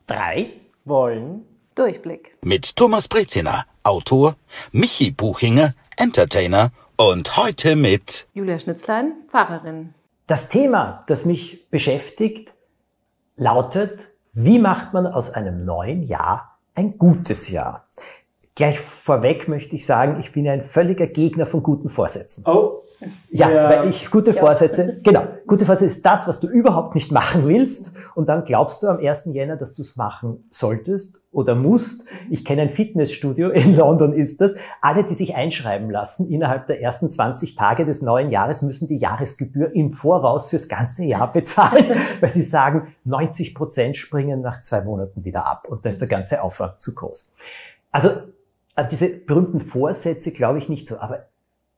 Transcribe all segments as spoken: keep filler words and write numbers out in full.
drei wollen Durchblick. Mit Thomas Breziner, Autor, Michi Buchinger, Entertainer und heute mit Julia Schnitzlein, Pfarrerin. Das Thema, das mich beschäftigt, lautet: Wie macht man aus einem neuen Jahr ein gutes Jahr? Gleich vorweg möchte ich sagen, ich bin ein völliger Gegner von guten Vorsätzen. Oh. Ja, ja. weil ich gute ja. Vorsätze, genau, gute Vorsätze ist das, was du überhaupt nicht machen willst, und dann glaubst du am ersten Jänner, dass du es machen solltest oder musst. Ich kenne ein Fitnessstudio, in London ist das. Alle, die sich einschreiben lassen, innerhalb der ersten zwanzig Tage des neuen Jahres müssen die Jahresgebühr im Voraus fürs ganze Jahr bezahlen, weil sie sagen, neunzig Prozent springen nach zwei Monaten wieder ab und da ist der ganze Aufwand zu groß. Also diese berühmten Vorsätze glaube ich nicht so, aber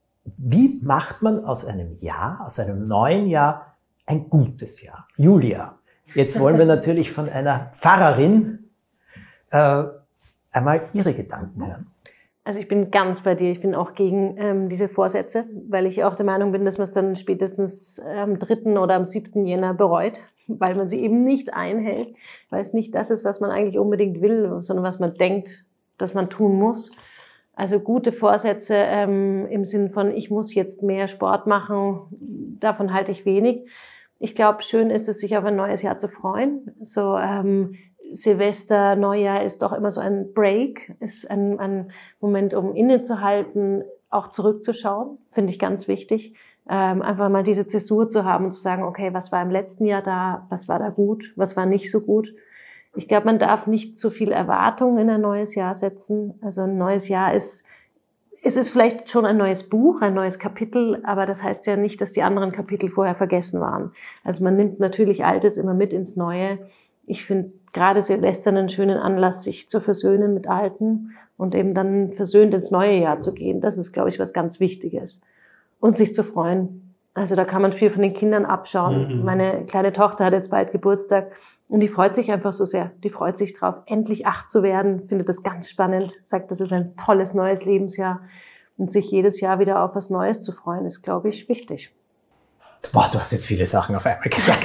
wie macht man aus einem Jahr, aus einem neuen Jahr, ein gutes Jahr? Julia, jetzt wollen wir natürlich von einer Pfarrerin äh, einmal ihre Gedanken hören. Also ich bin ganz bei dir. Ich bin auch gegen ähm, diese Vorsätze, weil ich auch der Meinung bin, dass man es dann spätestens am dritten oder am siebten Jänner bereut, weil man sie eben nicht einhält, weil es nicht das ist, was man eigentlich unbedingt will, sondern was man denkt, dass man tun muss. Also gute Vorsätze ähm, im Sinn von, ich muss jetzt mehr Sport machen, davon halte ich wenig. Ich glaube, schön ist es, sich auf ein neues Jahr zu freuen. So ähm, Silvester, Neujahr ist doch immer so ein Break, ist ein, ein Moment, um innezuhalten, auch zurückzuschauen, finde ich ganz wichtig. Ähm, einfach mal diese Zäsur zu haben und zu sagen, okay, was war im letzten Jahr da, was war da gut, was war nicht so gut. Ich glaube, man darf nicht zu viel Erwartung in ein neues Jahr setzen. Also ein neues Jahr ist, es ist vielleicht schon ein neues Buch, ein neues Kapitel, aber das heißt ja nicht, dass die anderen Kapitel vorher vergessen waren. Also man nimmt natürlich Altes immer mit ins Neue. Ich finde gerade Silvester einen schönen Anlass, sich zu versöhnen mit Alten und eben dann versöhnt ins neue Jahr zu gehen. Das ist, glaube ich, was ganz Wichtiges. Und sich zu freuen. Also da kann man viel von den Kindern abschauen. Mhm. Meine kleine Tochter hat jetzt bald Geburtstag. Und die freut sich einfach so sehr. Die freut sich drauf, endlich acht zu werden, findet das ganz spannend, sagt, das ist ein tolles neues Lebensjahr. Und sich jedes Jahr wieder auf was Neues zu freuen, ist, glaube ich, wichtig. Boah, du hast jetzt viele Sachen auf einmal gesagt.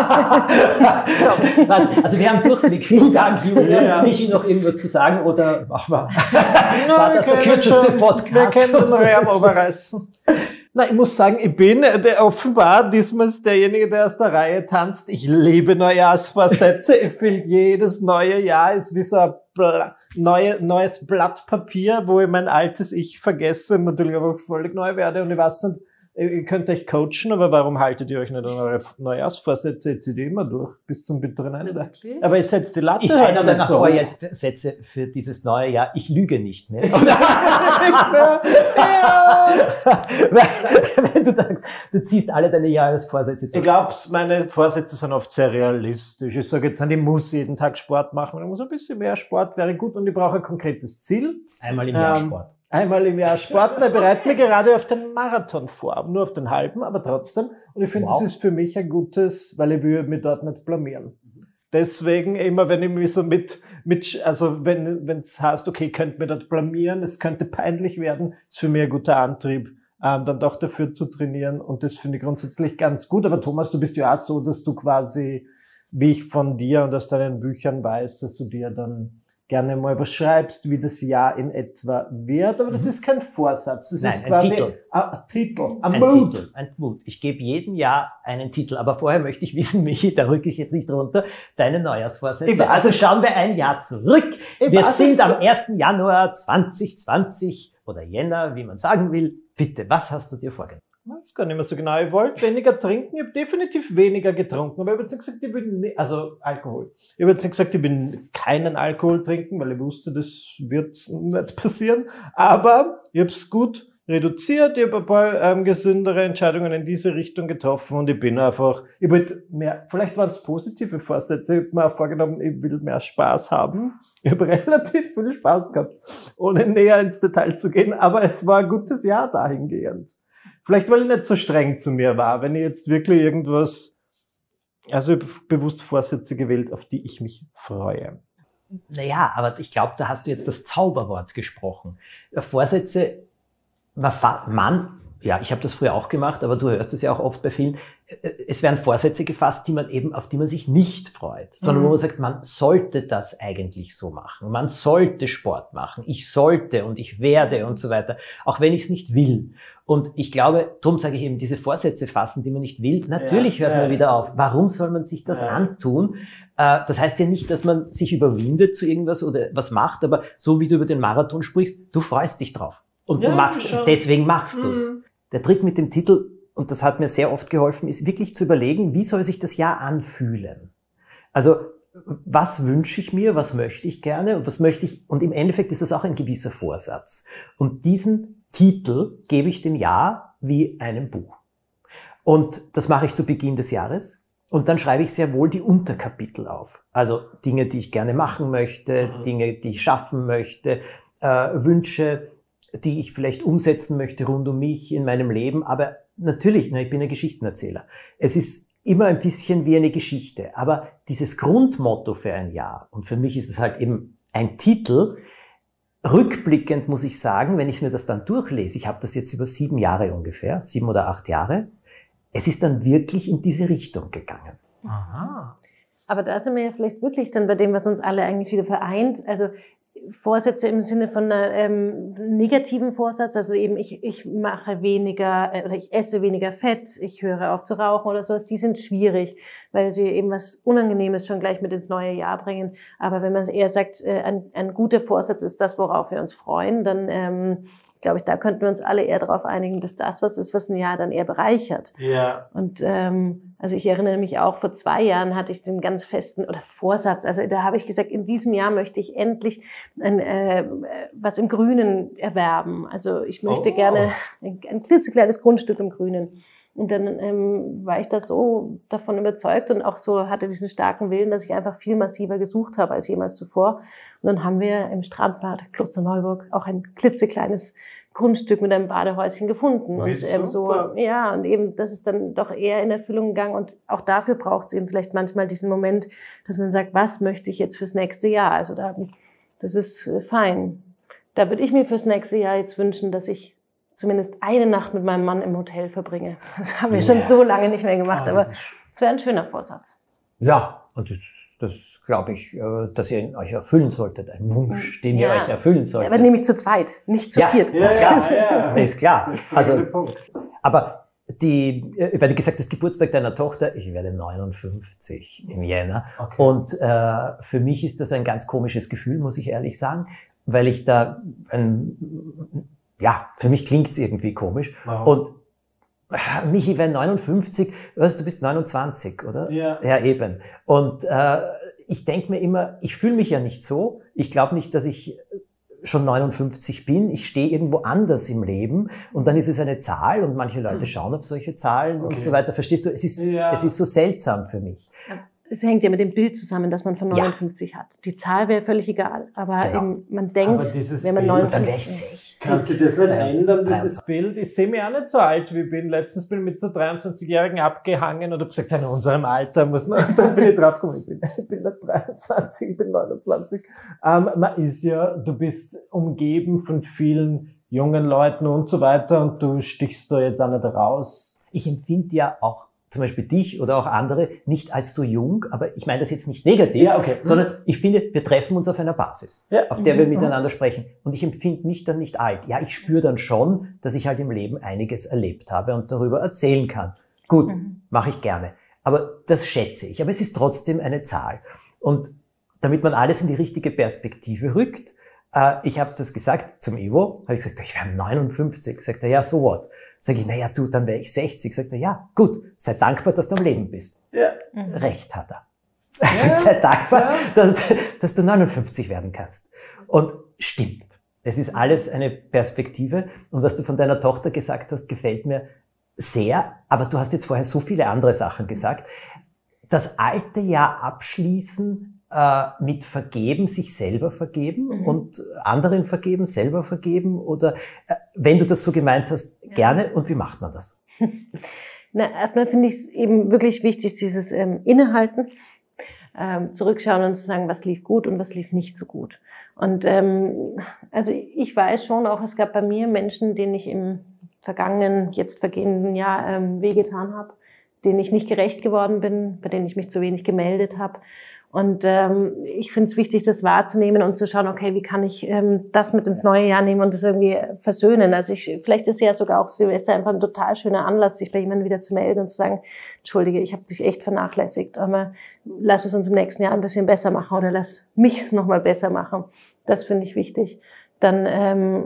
Also wir haben Durchblick. Vielen Dank, Julia. Ja. Michi, noch irgendwas zu sagen? Oder machen wir, no, war das der kürzeste Podcast? Wir können den Rahmen überreißen. Na, ich muss sagen, ich bin der, offenbar diesmal derjenige, der aus der Reihe tanzt. Ich liebe Neujahrsvorsätze. Ich finde, jedes neue Jahr ist wie so ein Bla- neue, neues Blatt Papier, wo ich mein altes Ich vergesse und natürlich aber völlig neu werde. Und ich weiß nicht, ihr könnt euch coachen, aber warum haltet ihr euch nicht an eure Neujahrsvorsätze? Ihr zieht ihr immer durch bis zum bitteren Ende. Okay. Aber ihr setzt die Latte ich halt ändere nicht so. Vorsätze für dieses neue Jahr. Ich lüge nicht mehr. Wenn du sagst, du ziehst alle deine Jahresvorsätze durch. Ich glaube, meine Vorsätze sind oft sehr realistisch. Ich sage jetzt nicht, ich muss jeden Tag Sport machen. Ich muss ein bisschen mehr Sport, wäre gut. Und ich brauche ein konkretes Ziel. Einmal im Jahr ähm, Sport. Einmal im Jahr Sport. Ich bereite mich gerade auf den Marathon vor. Nur auf den halben, aber trotzdem. Und ich finde, wow. Das ist für mich ein gutes, weil ich will mich dort nicht blamieren. Deswegen immer, wenn ich mich so mit, mit, also wenn, wenn es heißt, okay, ich könnte mich dort blamieren, es könnte peinlich werden, ist für mich ein guter Antrieb, ähm, dann doch dafür zu trainieren. Und das finde ich grundsätzlich ganz gut. Aber Thomas, du bist ja auch so, dass du quasi, wie ich von dir und aus deinen Büchern weiß, dass du dir dann gerne mal was schreibst, wie das Jahr in etwa wird. Aber das ist kein Vorsatz. Das Nein, ist ein quasi Titel. Ein, ein Titel. Ein, ein Mut. Titel. Ein Mut. Ich gebe jedem Jahr einen Titel. Aber vorher möchte ich wissen, Michi, da rücke ich jetzt nicht runter, deine Neujahrsvorsätze. Also schauen wir ein Jahr zurück. Ich wir sind am ersten Januar zwanzig zwanzig oder Jänner, wie man sagen will. Bitte, was hast du dir vorgenommen? Ich weiß gar nicht mehr so genau. Ich wollte weniger trinken. Ich habe definitiv weniger getrunken. Aber ich habe jetzt nicht gesagt, ich will nicht, also Alkohol. Ich habe jetzt nicht gesagt, ich will keinen Alkohol trinken, weil ich wusste, das wird nicht passieren. Aber ich habe es gut reduziert. Ich habe ein paar ähm, gesündere Entscheidungen in diese Richtung getroffen und ich bin einfach, ich wollte mehr, vielleicht waren es positive Vorsätze. Ich habe mir auch vorgenommen, ich will mehr Spaß haben. Ich habe relativ viel Spaß gehabt, ohne näher ins Detail zu gehen. Aber es war ein gutes Jahr dahingehend. Vielleicht, weil ich nicht so streng zu mir war. Wenn ich jetzt wirklich irgendwas, also ich habe bewusst Vorsätze gewählt, auf die ich mich freue. Naja, aber ich glaube, da hast du jetzt das Zauberwort gesprochen. Vorsätze, man ja, ich habe das früher auch gemacht, aber du hörst es ja auch oft bei vielen. Es werden Vorsätze gefasst, die man eben, auf die man sich nicht freut, sondern mhm. wo man sagt, man sollte das eigentlich so machen. Man sollte Sport machen. Ich sollte und ich werde und so weiter. Auch wenn ich es nicht will. Und ich glaube, darum sage ich eben, diese Vorsätze fassen, die man nicht will. Natürlich ja, hört ja, man wieder auf. Warum soll man sich das ja. antun? Das heißt ja nicht, dass man sich überwindet zu irgendwas oder was macht, aber so wie du über den Marathon sprichst, du freust dich drauf. Und ja, du machst, schon. deswegen machst mhm. du's. Der Trick mit dem Titel, und das hat mir sehr oft geholfen, ist wirklich zu überlegen, wie soll sich das Jahr anfühlen? Also, was wünsche ich mir, was möchte ich gerne und was möchte ich, und im Endeffekt ist das auch ein gewisser Vorsatz. Und diesen Titel gebe ich dem Jahr wie einem Buch. Und das mache ich zu Beginn des Jahres. Und dann schreibe ich sehr wohl die Unterkapitel auf. Also Dinge, die ich gerne machen möchte, mhm. Dinge, die ich schaffen möchte, äh, Wünsche, die ich vielleicht umsetzen möchte rund um mich in meinem Leben. Aber natürlich, na, ich bin ein Geschichtenerzähler. Es ist immer ein bisschen wie eine Geschichte. Aber dieses Grundmotto für ein Jahr, und für mich ist es halt eben ein Titel, rückblickend muss ich sagen, wenn ich mir das dann durchlese, ich habe das jetzt über sieben Jahre ungefähr, sieben oder acht Jahre, es ist dann wirklich in diese Richtung gegangen. Aha. Aber da sind wir ja vielleicht wirklich dann bei dem, was uns alle eigentlich wieder vereint. Also Vorsätze im Sinne von einer ähm, negativen Vorsatz, also eben ich, ich mache weniger äh, oder ich esse weniger Fett, ich höre auf zu rauchen oder sowas, die sind schwierig, weil sie eben was Unangenehmes schon gleich mit ins neue Jahr bringen. Aber wenn man eher sagt, äh, ein, ein guter Vorsatz ist das, worauf wir uns freuen, dann ähm, glaube ich, da könnten wir uns alle eher darauf einigen, dass das was ist, was ein Jahr dann eher bereichert. Ja. Und ähm, also ich erinnere mich auch, vor zwei Jahren hatte ich den ganz festen oder Vorsatz. Also da habe ich gesagt, in diesem Jahr möchte ich endlich ein, äh, was im Grünen erwerben. Also ich möchte oh. gerne ein, ein klitzekleines Grundstück im Grünen. Und dann ähm, war ich da so davon überzeugt und auch so hatte diesen starken Willen, dass ich einfach viel massiver gesucht habe als jemals zuvor. Und dann haben wir im Strandbad Klosterneuburg auch ein klitzekleines Grundstück mit einem Badehäuschen gefunden. Und ähm, so, ja, und eben, das ist dann doch eher in Erfüllung gegangen. Und auch dafür braucht es eben vielleicht manchmal diesen Moment, dass man sagt, was möchte ich jetzt fürs nächste Jahr? Also da, das ist fein. Da würde ich mir fürs nächste Jahr jetzt wünschen, dass ich zumindest eine Nacht mit meinem Mann im Hotel verbringe. Das haben wir yes. schon so lange nicht mehr gemacht, oh, aber es wäre ein schöner Vorsatz. Ja, und das, das glaube ich, dass ihr euch erfüllen solltet, ein Wunsch, den ja. ihr euch erfüllen solltet. Aber nämlich zu zweit, nicht zu ja. viert. Ja, ja, ja, ja. Ist klar. Also, aber die, weil du gesagt hast, Geburtstag deiner Tochter, ich werde neunundfünfzig im Jänner. Okay. Und äh, für mich ist das ein ganz komisches Gefühl, muss ich ehrlich sagen, weil ich da ein ja, für mich klingt's irgendwie komisch. Wow. Und äh, Michi, wenn neunundfünfzig, weißt, du bist neunundzwanzig, oder? Ja. Ja, eben. Und äh, ich denke mir immer, ich fühle mich ja nicht so. Ich glaube nicht, dass ich schon neunundfünfzig bin. Ich stehe irgendwo anders im Leben und dann ist es eine Zahl und manche Leute schauen auf solche Zahlen okay. und so weiter. Verstehst du? Es ist, ja. es ist so seltsam für mich. Es hängt ja mit dem Bild zusammen, dass man von neunundfünfzig ja. hat. Die Zahl wäre völlig egal, aber genau. eben, man denkt, wenn man neunundfünfzig ist. Kann sich das nicht ändern, dieses Bild? Ich sehe mich auch nicht so alt, wie ich bin. Letztens bin ich mit so dreiundzwanzigjährigen abgehangen und habe gesagt, in unserem Alter muss man, dann bin ich draufgekommen, ich bin, ich bin nicht dreiundzwanzig, ich bin neunundzwanzig. Ähm, man ist ja, du bist umgeben von vielen jungen Leuten und so weiter und du stichst da jetzt auch nicht raus. Ich empfinde ja auch zum Beispiel dich oder auch andere, nicht als so jung, aber ich meine das jetzt nicht negativ, ja, okay. sondern ich finde, wir treffen uns auf einer Basis, ja. auf der wir mhm. miteinander sprechen. Und ich empfinde mich dann nicht alt. Ja, ich spüre dann schon, dass ich halt im Leben einiges erlebt habe und darüber erzählen kann. Gut, mhm. mache ich gerne. Aber das schätze ich. Aber es ist trotzdem eine Zahl. Und damit man alles in die richtige Perspektive rückt, äh, ich habe das gesagt zum Ivo, habe ich gesagt, ich werde neunundfünfzig. Sagt er, ja, so what? Sag ich, naja, du, dann wäre ich sechzig. Sagt er, ja, gut, sei dankbar, dass du am Leben bist. Ja. Mhm. Recht hat er. Also ja. sei dankbar, ja. dass, dass du neunundfünfzig werden kannst. Und stimmt. Es ist alles eine Perspektive. Und was du von deiner Tochter gesagt hast, gefällt mir sehr. Aber du hast jetzt vorher so viele andere Sachen gesagt. Das alte Jahr abschließen, äh, mit vergeben, sich selber vergeben mhm. und anderen vergeben, selber vergeben oder äh, wenn du das so gemeint hast, ja. gerne. Und wie macht man das? Na, erstmal finde ich es eben wirklich wichtig, dieses ähm, Innehalten, ähm, zurückschauen und zu sagen, was lief gut und was lief nicht so gut. Und ähm, also ich weiß schon auch, es gab bei mir Menschen, denen ich im vergangenen, jetzt vergehenden Jahr ähm, wehgetan habe, denen ich nicht gerecht geworden bin, bei denen ich mich zu wenig gemeldet habe. Und ähm, ich finde es wichtig, das wahrzunehmen und zu schauen, okay, wie kann ich ähm, das mit ins neue Jahr nehmen und das irgendwie versöhnen. Also ich, vielleicht ist ja sogar auch Silvester einfach ein total schöner Anlass, sich bei jemandem wieder zu melden und zu sagen, entschuldige, ich habe dich echt vernachlässigt, aber lass es uns im nächsten Jahr ein bisschen besser machen oder lass mich's nochmal besser machen. Das finde ich wichtig. Dann ähm,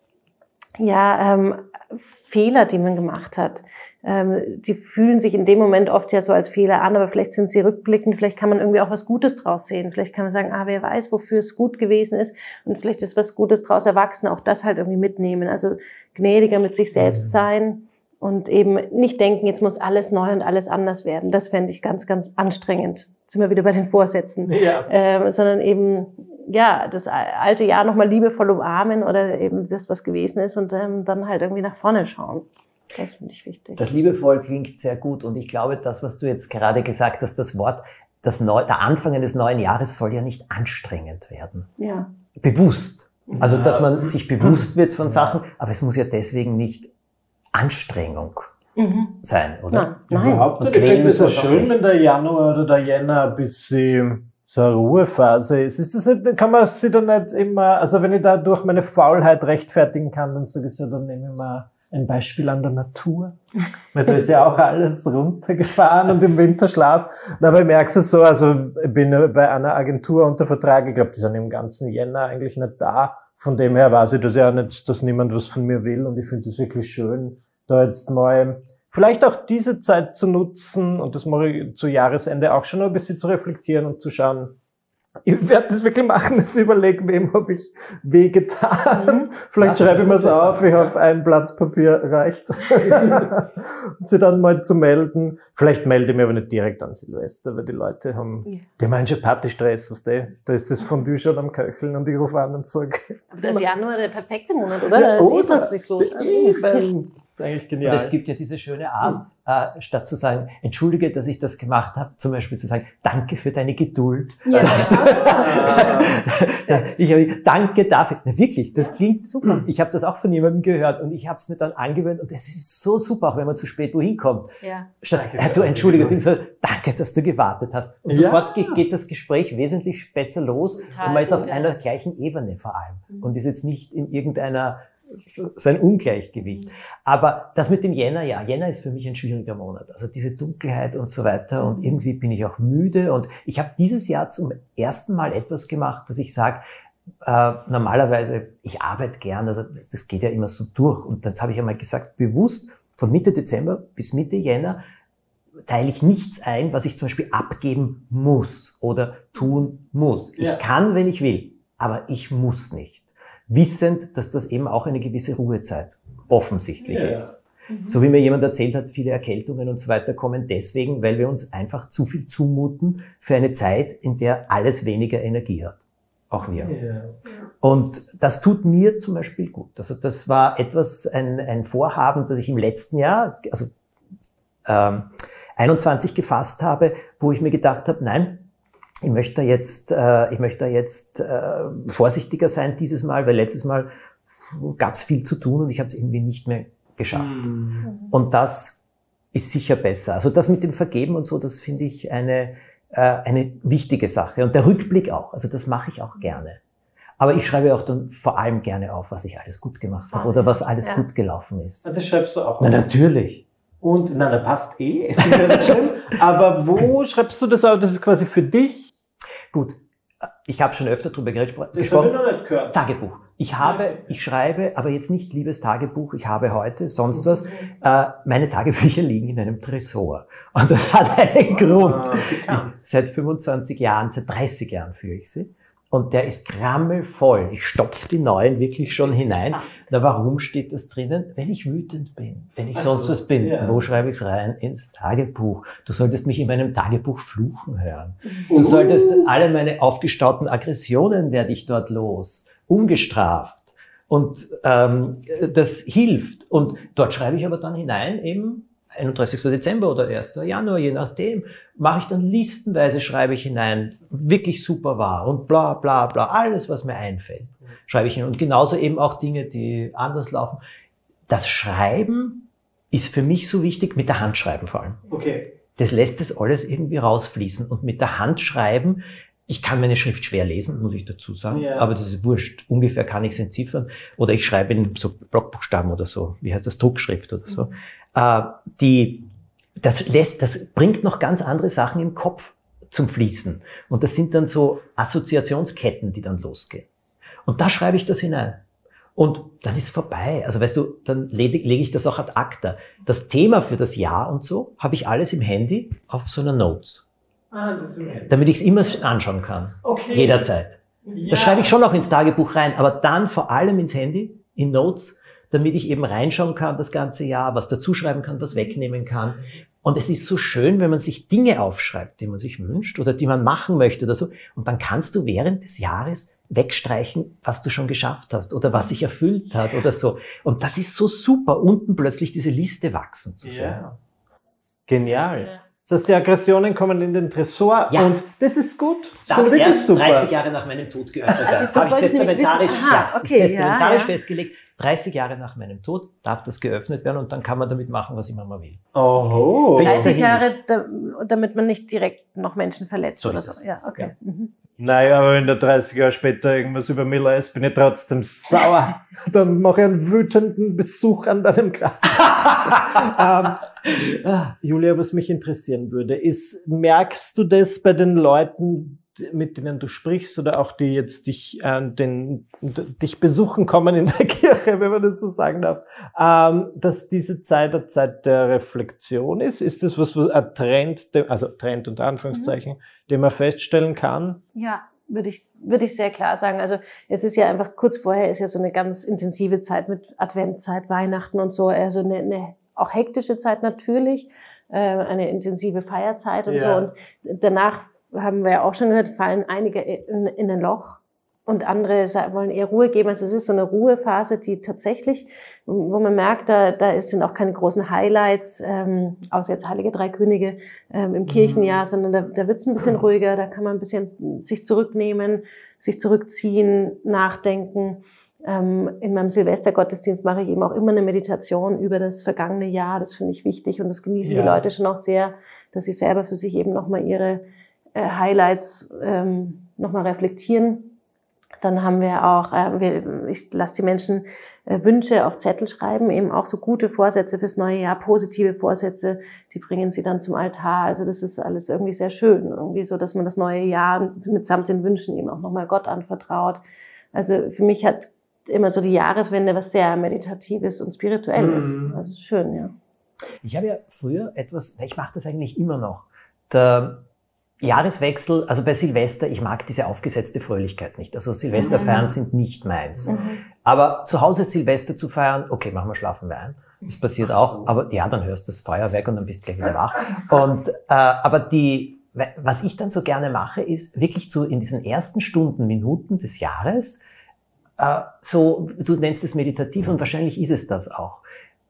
ja ähm, Fehler, die man gemacht hat. Ähm, die fühlen sich in dem Moment oft ja so als Fehler an, aber vielleicht sind sie rückblickend, vielleicht kann man irgendwie auch was Gutes draus sehen. Vielleicht kann man sagen, ah, wer weiß, wofür es gut gewesen ist und vielleicht ist was Gutes draus erwachsen, auch das halt irgendwie mitnehmen. Also gnädiger mit sich selbst sein und eben nicht denken, jetzt muss alles neu und alles anders werden. Das fände ich ganz, ganz anstrengend. Jetzt sind wir wieder bei den Vorsätzen. Ja. Ähm, sondern eben, ja, das alte Jahr nochmal liebevoll umarmen oder eben das, was gewesen ist und ähm, dann halt irgendwie nach vorne schauen. Das finde ich wichtig. Das liebevoll klingt sehr gut und ich glaube, das, was du jetzt gerade gesagt hast, das Wort, das Neu, der Anfang eines neuen Jahres soll ja nicht anstrengend werden. Ja. Bewusst. Also, dass man sich bewusst wird von Sachen, aber es muss ja deswegen nicht Anstrengung mhm. sein, oder? Nein. Nein. Überhaupt nicht. Ich finde es ja schön, wenn der Januar oder der Jänner ein bisschen so eine Ruhephase ist. Ist das nicht, kann man sich da nicht immer, also wenn ich da durch meine Faulheit rechtfertigen kann, dann sage ich so, dann nehme ich mal ein Beispiel an der Natur. Weil da ist ja auch alles runtergefahren und im Winterschlaf. Aber ich merke es so, also ich bin bei einer Agentur unter Vertrag, ich glaube, die sind im ganzen Jänner eigentlich nicht da. Von dem her weiß ich, dass ja nicht, dass niemand was von mir will und ich finde es wirklich schön, da jetzt mal vielleicht auch diese Zeit zu nutzen und das mache ich zu Jahresende auch schon ein bisschen zu reflektieren und zu schauen, ich werde das wirklich machen, dass ich überlege, wem habe ich wehgetan. Mhm. Vielleicht ja, schreibe ich mir es auf, ich hoffe, ein Blatt Papier reicht. Und sie dann mal zu melden. Vielleicht melde ich mich aber nicht direkt an Silvester, weil die Leute haben, ja. die haben schon Partystress, was weißt du? Da ist das Fondue schon am Köcheln und ich rufe an und sage. Aber das ist Januar der perfekte Monat, oder? Ja, da ist eh sonst nichts los. Das ist eigentlich genial. Und es gibt ja diese schöne Art, äh, statt zu sagen, entschuldige, dass ich das gemacht habe, zum Beispiel zu sagen, danke für deine Geduld. Ja. Dass du, ich habe, danke dafür. Na, wirklich, das klingt super. Ich habe das auch von jemandem gehört und ich habe es mir dann angewöhnt und das ist so super, auch wenn man zu spät wohin kommt. Ja. Statt, äh, du entschuldige, danke, dass du gewartet hast. Und ja. sofort geht, geht das Gespräch wesentlich besser los Total und man ist auf gut, einer ja. gleichen Ebene vor allem mhm. und ist jetzt nicht in irgendeiner sein Ungleichgewicht. Aber das mit dem Jänner, ja, Jänner ist für mich ein schwieriger Monat. Also diese Dunkelheit und so weiter und irgendwie bin ich auch müde und ich habe dieses Jahr zum ersten Mal etwas gemacht, dass ich sage, äh, normalerweise, ich arbeite gern, also das, das geht ja immer so durch und dann habe ich einmal gesagt, bewusst von Mitte Dezember bis Mitte Jänner teile ich nichts ein, was ich zum Beispiel abgeben muss oder tun muss. Ja. Ich kann, wenn ich will, aber ich muss nicht. Wissend, dass das eben auch eine gewisse Ruhezeit offensichtlich ja. ist. Mhm. So wie mir jemand erzählt hat, viele Erkältungen und so weiter kommen deswegen, weil wir uns einfach zu viel zumuten für eine Zeit, in der alles weniger Energie hat. Auch wir. Ja. Und das tut mir zum Beispiel gut. Also das war etwas, ein, ein Vorhaben, das ich im letzten Jahr, also ähm, einundzwanzig gefasst habe, wo ich mir gedacht habe, nein, Ich möchte jetzt, äh, ich möchte jetzt äh, vorsichtiger sein dieses Mal, weil letztes Mal gab es viel zu tun und ich habe es irgendwie nicht mehr geschafft. Mhm. Und das ist sicher besser. Also das mit dem Vergeben und so, das finde ich eine äh, eine wichtige Sache. Und der Rückblick auch. Also das mache ich auch gerne. Aber ich schreibe auch dann vor allem gerne auf, was ich alles gut gemacht habe oder was alles ja. gut gelaufen ist. Das schreibst du auch. Na, natürlich. Und na, da passt eh. Ich finde das schön. Aber wo schreibst du das auf? Das ist quasi für dich. Gut, ich habe schon öfter drüber gesprochen. Das habe ich noch nicht gehört. Tagebuch. Ich habe, ich schreibe, aber jetzt nicht liebes Tagebuch, ich habe heute, sonst was. Äh, meine Tagebücher liegen in einem Tresor. Und das hat einen Grund. Ah, seit fünfundzwanzig Jahren, seit dreißig Jahren führe ich sie. Und der ist krammelvoll. Ich stopfe die neuen wirklich schon hinein. Na, warum steht das drinnen? Wenn ich wütend bin, wenn ich also, sonst was bin, ja. wo schreibe ich es rein? Ins Tagebuch. Du solltest mich in meinem Tagebuch fluchen hören. Du uh. solltest, alle meine aufgestauten Aggressionen werde ich dort los. Ungestraft. Und ähm, das hilft. Und dort schreibe ich aber dann hinein eben einunddreißigster Dezember oder erster Januar, je nachdem, mache ich dann listenweise, schreibe ich hinein, wirklich super war und bla bla bla, alles, was mir einfällt, schreibe ich hin. Und genauso eben auch Dinge, die anders laufen. das Schreiben ist für mich so wichtig, mit der Hand schreiben vor allem. Okay. Das lässt das alles irgendwie rausfließen. Und mit der Hand schreiben, ich kann meine Schrift schwer lesen, muss ich dazu sagen, ja. aber das ist wurscht. Ungefähr kann ich es entziffern. Oder ich schreibe in so Blockbuchstaben oder so, wie heißt das, Druckschrift oder so. Mhm. Äh, die, das lässt, das bringt noch ganz andere Sachen im Kopf zum Fließen. Und das sind dann so Assoziationsketten, die dann losgehen. Und da schreibe ich das hinein. Und dann ist vorbei. Also weißt du, dann lege leg ich das auch ad acta. Das Thema für das Jahr und so habe ich alles im Handy auf so einer Notes. Ah, das ist im Handy. Damit ich es immer anschauen kann. Okay. Jederzeit. Ja. Das schreibe ich schon auch ins Tagebuch rein, aber dann vor allem ins Handy, in Notes, damit ich eben reinschauen kann das ganze Jahr, was dazuschreiben kann, was wegnehmen kann. Und es ist so schön, wenn man sich Dinge aufschreibt, die man sich wünscht oder die man machen möchte oder so. Und dann kannst du während des Jahres wegstreichen, was du schon geschafft hast oder was sich erfüllt hat yes. oder so. Und das ist so super, unten plötzlich diese Liste wachsen zu sehen. Ja. Genial. Ja. Das heißt, die Aggressionen kommen in den Tresor ja. und das ist gut. Das darf wirklich erst super. dreißig Jahre nach meinem Tod geöffnet werden. Also das wollte ich nämlich wissen. Aha, ja, okay, ist testamentarisch ja, ja. festgelegt. dreißig Jahre nach meinem Tod darf das geöffnet werden und dann kann man damit machen, was immer man will. Oho. dreißig Jahre, damit man nicht direkt noch Menschen verletzt so oder ist so. es. Ja, okay. Ja. Mhm. Naja, aber wenn da dreißig Jahre später irgendwas über mir lässt, bin ich trotzdem sauer. Dann mache ich einen wütenden Besuch an deinem Grab. ähm, Julia, was mich interessieren würde, ist, merkst du das bei den Leuten, mit denen du sprichst oder auch die jetzt dich, äh, den, dich besuchen kommen in der Kirche, wenn man das so sagen darf, ähm, dass diese Zeit eine Zeit der Reflexion ist? Ist das was, was ein Trend, also Trend unter Anführungszeichen, mhm. den man feststellen kann? Ja, würde ich, würde ich sehr klar sagen. Also es ist ja einfach, kurz vorher ist ja so eine ganz intensive Zeit mit Adventzeit, Weihnachten und so, also eine, eine auch hektische Zeit natürlich, äh, eine intensive Feierzeit und ja. so und danach haben wir ja auch schon gehört, fallen einige in, in ein Loch und andere wollen eher Ruhe geben. Also es ist so eine Ruhephase, die tatsächlich, wo man merkt, da, da sind auch keine großen Highlights, ähm, außer jetzt Heilige Drei Könige ähm, im Kirchenjahr, sondern da, da wird es ein bisschen ruhiger, da kann man ein bisschen sich zurücknehmen, sich zurückziehen, nachdenken. Ähm, in meinem Silvestergottesdienst mache ich eben auch immer eine Meditation über das vergangene Jahr. Das finde ich wichtig und das genießen ja. die Leute schon auch sehr, dass sie selber für sich eben nochmal ihre Highlights ähm, nochmal reflektieren. Dann haben wir auch, äh, wir, ich lasse die Menschen äh, Wünsche auf Zettel schreiben, eben auch so gute Vorsätze fürs neue Jahr, positive Vorsätze, die bringen sie dann zum Altar. Also das ist alles irgendwie sehr schön, irgendwie so, dass man das neue Jahr mitsamt den Wünschen eben auch nochmal Gott anvertraut. Also für mich hat immer so die Jahreswende was sehr Meditatives und Spirituelles. Mhm. Also schön, ja. Ich habe ja früher etwas, ich mache das eigentlich immer noch, der Jahreswechsel, also bei Silvester, ich mag diese aufgesetzte Fröhlichkeit nicht. Also Silvesterfeiern mhm. sind nicht meins. Mhm. Aber zu Hause Silvester zu feiern, okay, machen wir, schlafen wir ein. Das passiert so. auch. Aber ja, dann hörst du das Feuerwerk und dann bist du gleich wieder wach. Und, äh, aber die, was ich dann so gerne mache, ist wirklich zu, in diesen ersten Stunden, Minuten des Jahres, äh, so, du nennst es meditativ und wahrscheinlich ist es das auch.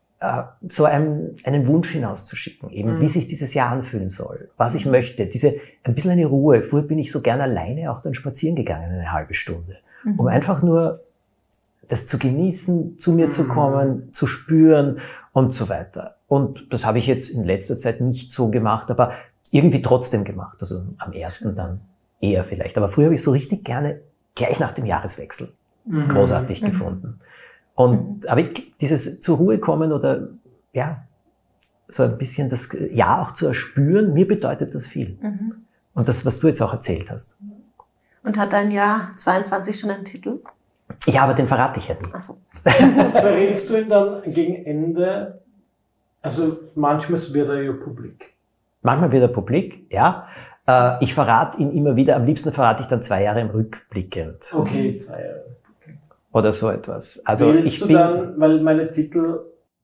so einen, einen Wunsch hinauszuschicken, eben, mhm. wie sich dieses Jahr anfühlen soll, was ich möchte, diese, ein bisschen eine Ruhe. Früher bin ich so gern alleine auch dann spazieren gegangen, eine halbe Stunde, mhm. um einfach nur das zu genießen, zu mir mhm. zu kommen, zu spüren und so weiter. Und das habe ich jetzt in letzter Zeit nicht so gemacht, aber irgendwie trotzdem gemacht, also am ersten dann eher vielleicht. Aber früher habe ich so richtig gerne gleich nach dem Jahreswechsel mhm. großartig mhm. gefunden. Und, aber ich, dieses zur Ruhe kommen oder, ja, so ein bisschen das Jahr auch zu erspüren, mir bedeutet das viel. Mhm. Und das, was du jetzt auch erzählt hast. Und hat dein Jahr zweiundzwanzig schon einen Titel? Ja, aber den verrate ich ja nicht. Ach so. Verrätst du ihn dann gegen Ende? Also, manchmal wird er ja publik. Manchmal wird er publik, ja. Äh, ich verrate ihn immer wieder, am liebsten verrate ich dann zwei Jahre im Rückblickend. Okay, zwei Jahre. Oder so etwas. Also Willst ich du bin dann, weil meine Titel,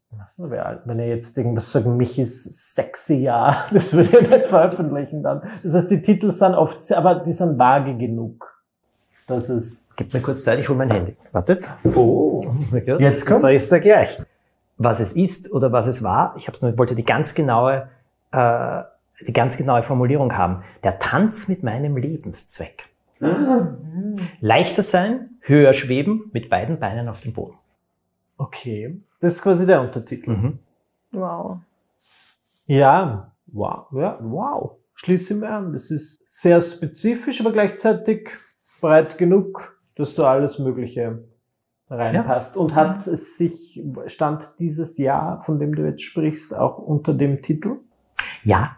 wenn er jetzt irgendwas sagt, Michis sexy Jahr, das würde ich nicht veröffentlichen dann. Das heißt, die Titel sind oft, aber die sind vage genug. Dass es Gib mir kurz Zeit, ich hole mein Handy. Wartet. Oh, jetzt kommt. Sag ich's dir gleich. Was es ist oder was es war, ich hab's nur, wollte die ganz genaue, äh, die ganz genaue Formulierung haben. Der Tanz mit meinem Lebenszweck. Ah. Leichter sein, höher schweben, mit beiden Beinen auf dem Boden. Okay, das ist quasi der Untertitel. Mhm. Wow. Ja, wow, ja, wow. Schließe mir an. Das ist sehr spezifisch, aber gleichzeitig breit genug, dass du alles Mögliche reinpasst. Ja. Und hat es sich, stand dieses Jahr, von dem du jetzt sprichst, auch unter dem Titel? Ja.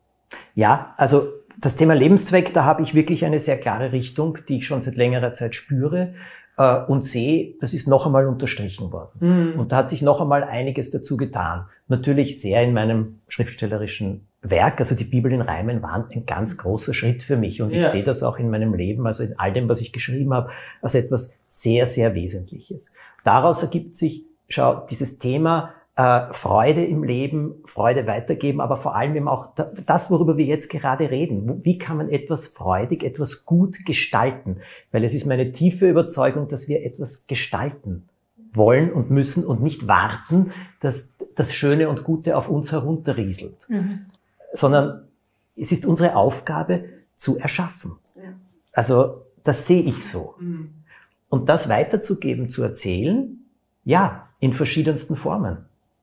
Ja, also das Thema Lebenszweck, da habe ich wirklich eine sehr klare Richtung, die ich schon seit längerer Zeit spüre. Und sehe, das ist noch einmal unterstrichen worden. Mhm. Und da hat sich noch einmal einiges dazu getan. Natürlich sehr in meinem schriftstellerischen Werk, also die Bibel in Reimen waren ein ganz großer Schritt für mich. Und ich ja. sehe das auch in meinem Leben, also in all dem, was ich geschrieben habe, als etwas sehr, sehr Wesentliches. Daraus ergibt sich, schau, dieses Thema äh, Freude im Leben, Freude weitergeben, aber vor allem eben auch das, worüber wir jetzt gerade reden. Wie kann man etwas freudig, etwas gut gestalten? Weil es ist meine tiefe Überzeugung, dass wir etwas gestalten wollen und müssen und nicht warten, dass das Schöne und Gute auf uns herunterrieselt. Mhm. Sondern es ist unsere Aufgabe zu erschaffen. Ja. Also das sehe ich so. Mhm. Und das weiterzugeben, zu erzählen, ja, in verschiedensten Formen.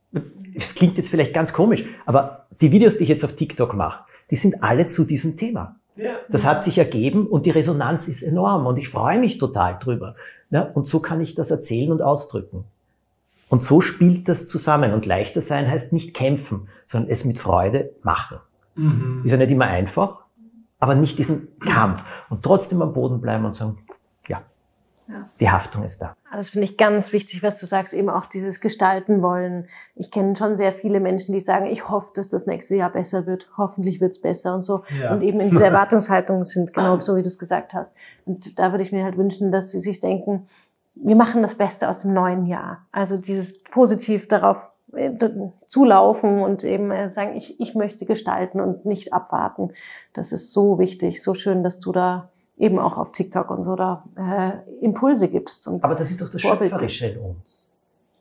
Es klingt jetzt vielleicht ganz komisch, aber die Videos, die ich jetzt auf TikTok mache, die sind alle zu diesem Thema. Ja. Das hat sich ergeben und die Resonanz ist enorm und ich freue mich total drüber. Ja, und so kann ich das erzählen und ausdrücken. Und so spielt das zusammen. Und leichter sein heißt nicht kämpfen, sondern es mit Freude machen. Mhm. Ist ja nicht immer einfach, aber nicht diesen Kampf. Und trotzdem am Boden bleiben und sagen, ja, ja. die Haftung ist da. Das finde ich ganz wichtig, was du sagst, eben auch dieses Gestalten wollen. Ich kenne schon sehr viele Menschen, die sagen, ich hoffe, dass das nächste Jahr besser wird. Hoffentlich wird es besser und so. Ja. Und eben in dieser Erwartungshaltung sind genau so, wie du es gesagt hast. Und da würde ich mir halt wünschen, dass sie sich denken, wir machen das Beste aus dem neuen Jahr. Also dieses positiv darauf zulaufen und eben sagen, ich, ich möchte gestalten und nicht abwarten. Das ist so wichtig, so schön, dass du da eben auch auf TikTok und so da äh, Impulse gibst. Und aber das ist doch das Schöpferische in uns.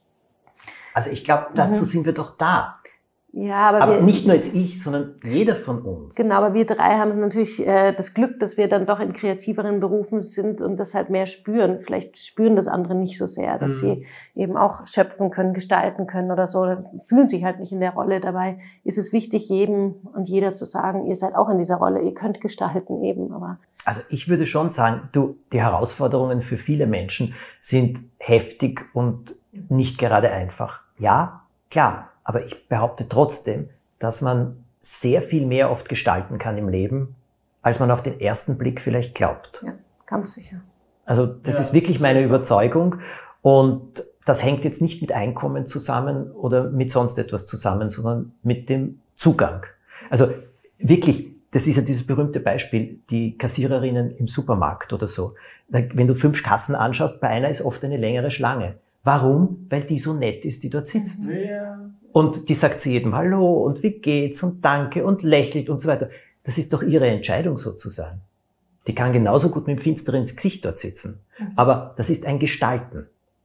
Also ich glaube, dazu mhm. sind wir doch da. Ja, aber, aber wir, nicht nur jetzt ich, sondern jeder von uns. Genau, aber wir drei haben natürlich äh, das Glück, dass wir dann doch in kreativeren Berufen sind und das halt mehr spüren. Vielleicht spüren das andere nicht so sehr, dass mhm. sie eben auch schöpfen können, gestalten können oder so. Fühlen sich halt nicht in der Rolle. Dabei ist es wichtig, jedem und jeder zu sagen, ihr seid auch in dieser Rolle, ihr könnt gestalten eben. Aber also ich würde schon sagen, du, die Herausforderungen für viele Menschen sind heftig und nicht gerade einfach. Ja, klar. Aber ich behaupte trotzdem, dass man sehr viel mehr oft gestalten kann im Leben, als man auf den ersten Blick vielleicht glaubt. Ja, ganz sicher. Also das ja. ist wirklich meine Überzeugung. Und das hängt jetzt nicht mit Einkommen zusammen oder mit sonst etwas zusammen, sondern mit dem Zugang. Also wirklich, das ist ja dieses berühmte Beispiel, die Kassiererinnen im Supermarkt oder so. Wenn du fünf Kassen anschaust, bei einer ist oft eine längere Schlange. Warum? Weil die so nett ist, die dort sitzt. Ja. Und die sagt zu jedem Hallo und wie geht's und danke und lächelt und so weiter. Das ist doch ihre Entscheidung, so zu sein. Die kann genauso gut mit dem Finsteren ins Gesicht dort sitzen. Aber das ist ein Gestalten.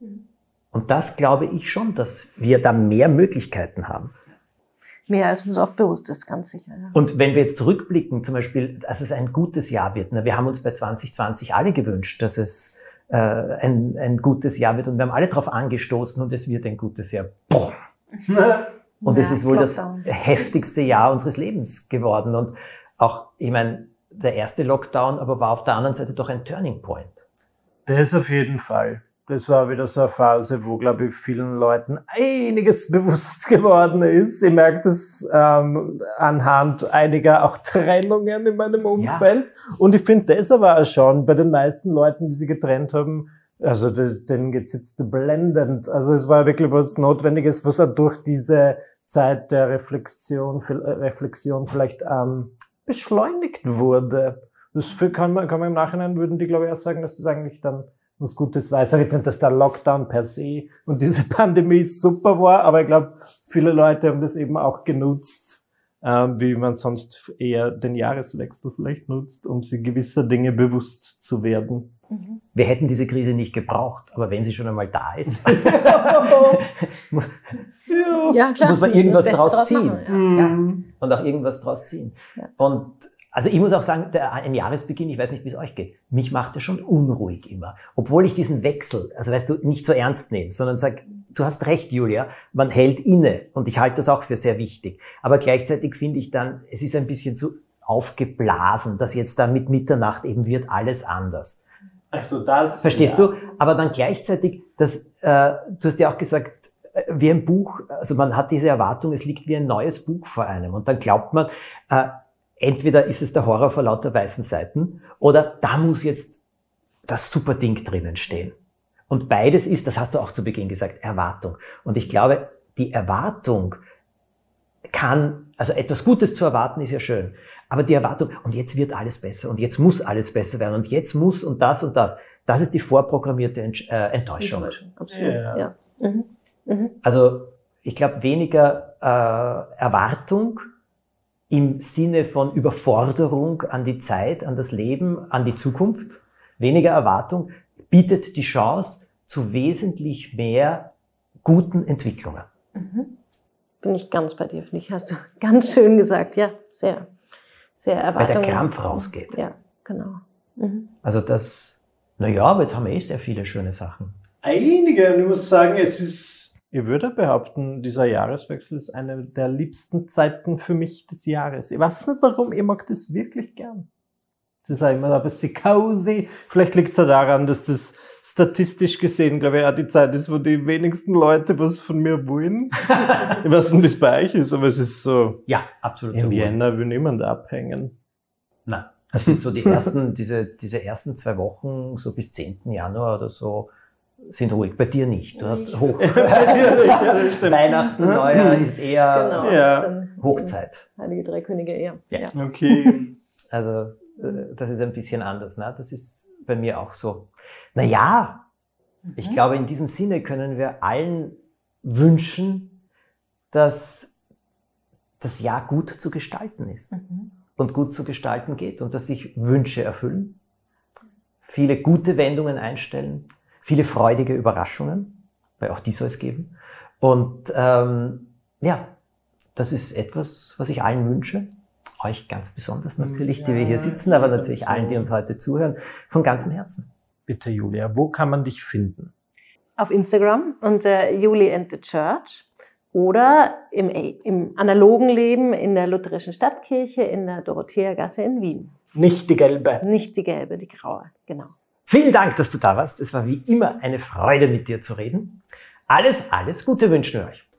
Und das glaube ich schon, dass wir da mehr Möglichkeiten haben. Mehr als uns oft bewusst ist, ganz sicher. Ja. Und wenn wir jetzt zurückblicken, zum Beispiel, dass es ein gutes Jahr wird. Ne? Wir haben uns bei zwanzig zwanzig alle gewünscht, dass es äh, ein, ein gutes Jahr wird. Und wir haben alle darauf angestoßen und es wird ein gutes Jahr. Boah. Und ja, es ist wohl das heftigste Jahr unseres Lebens geworden. Und auch, ich meine, der erste Lockdown, aber war auf der anderen Seite doch ein Turning Point. Das auf jeden Fall. Das war wieder so eine Phase, wo, glaube ich, vielen Leuten einiges bewusst geworden ist. Ich merke das ähm, anhand einiger auch Trennungen in meinem Umfeld. Ja. Und ich finde, das aber auch schon bei den meisten Leuten, die sich getrennt haben, also denen geht's jetzt blendend. Also es war wirklich was Notwendiges, was auch durch diese Zeit der Reflexion, Reflexion vielleicht ähm, beschleunigt wurde. Das kann man, kann man im Nachhinein, würden die, glaube ich, auch sagen, dass das eigentlich dann was Gutes war. Ich sage jetzt nicht, dass der Lockdown per se und diese Pandemie super war, aber ich glaube, viele Leute haben das eben auch genutzt, ähm, wie man sonst eher den Jahreswechsel vielleicht nutzt, um sich gewisser Dinge bewusst zu werden. Mhm. Wir hätten diese Krise nicht gebraucht, aber wenn sie schon einmal da ist, muss, ja, klar, muss man irgendwas draus ziehen. Machen, ja. Ja. Und auch irgendwas draus ziehen. Ja. Und Also ich muss auch sagen, der, ein Jahresbeginn, ich weiß nicht, wie es euch geht, mich macht er schon unruhig immer. Obwohl ich diesen Wechsel, also weißt du, nicht so ernst nehme, sondern sag, du hast recht, Julia, man hält inne und ich halte das auch für sehr wichtig. Aber gleichzeitig finde ich dann, es ist ein bisschen zu aufgeblasen, dass jetzt dann mit Mitternacht eben wird alles anders. Also das... Verstehst ja. du? Aber dann gleichzeitig, das, äh, du hast ja auch gesagt, wie ein Buch, also man hat diese Erwartung, es liegt wie ein neues Buch vor einem und dann glaubt man, äh, entweder ist es der Horror vor lauter weißen Seiten oder da muss jetzt das super Ding drinnen stehen. Und beides ist, das hast du auch zu Beginn gesagt, Erwartung. Und ich glaube, die Erwartung kann, also etwas Gutes zu erwarten ist ja schön, aber die Erwartung, und jetzt wird alles besser und jetzt muss alles besser werden und jetzt muss und das und das, das ist die vorprogrammierte Ent- äh, Enttäuschung. Enttäuschung. Absolut, Ja. ja. Mhm. Mhm. Also ich glaube, weniger äh, Erwartung im Sinne von Überforderung an die Zeit, an das Leben, an die Zukunft, weniger Erwartung, bietet die Chance zu wesentlich mehr guten Entwicklungen. Mhm. Bin ich ganz bei dir, finde ich, hast du ganz schön gesagt. Ja, sehr, sehr Weil Erwartungen. der Krampf rausgeht. Ja, genau. Mhm. Also das, naja, aber jetzt haben wir eh sehr viele schöne Sachen. Einige, und ich muss sagen, es ist, ich würde behaupten, dieser Jahreswechsel ist eine der liebsten Zeiten für mich des Jahres. Ich weiß nicht warum, ich mag das wirklich gern. Das ist auch immer ein bisschen cozy. Vielleicht liegt es ja daran, dass das statistisch gesehen, glaube ich, auch die Zeit ist, wo die wenigsten Leute was von mir wollen. Ich weiß nicht, wie es bei euch ist, aber es ist so, Ja, absolut. im Jänner will niemand abhängen. Nein, das sind so die ersten, diese, diese ersten zwei Wochen, so bis zehnten Januar oder so, sind ruhig. Bei dir nicht. Du hast Hoch. Weihnachten, Neujahr ist eher Genau. Ja. Dann, Hochzeit. Heilige Drei Könige, ja. Ja. ja. Okay. Also äh, das ist ein bisschen anders. Ne? Das ist bei mir auch so. Naja, ich glaube, in diesem Sinne können wir allen wünschen, dass das Jahr gut zu gestalten ist Mhm. und gut zu gestalten geht und dass sich Wünsche erfüllen, viele gute Wendungen einstellen, viele freudige Überraschungen, weil auch die soll es geben. Und ähm, ja, das ist etwas, was ich allen wünsche. Euch ganz besonders natürlich, die wir hier sitzen, aber natürlich allen, die uns heute zuhören, von ganzem Herzen. Bitte, Julia, wo kann man dich finden? Auf Instagram unter Julie and the Church oder im, im analogen Leben in der Lutherischen Stadtkirche in der Dorotheagasse in Wien. Nicht die gelbe. Nicht die gelbe, die graue, genau. Vielen Dank, dass du da warst. Es war wie immer eine Freude, mit dir zu reden. Alles, alles Gute wünschen wir euch.